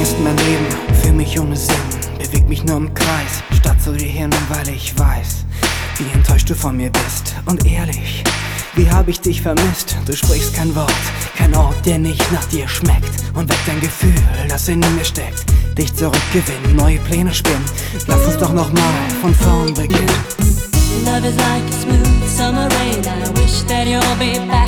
ist mein Leben für mich ohne Sinn. Beweg mich nur im Kreis, statt zu dir hin, weil ich weiß, wie enttäuscht du von mir bist. Und ehrlich, wie hab ich dich vermisst? Du sprichst kein Wort, kein Ort, der nicht nach dir schmeckt. Und weckt ein Gefühl, das in mir steckt. Dich zurückgewinnen, neue Pläne spinnen. Lass uns doch nochmal von vorn beginnen. Love is like a smooth summer rain. I wish that you'll be back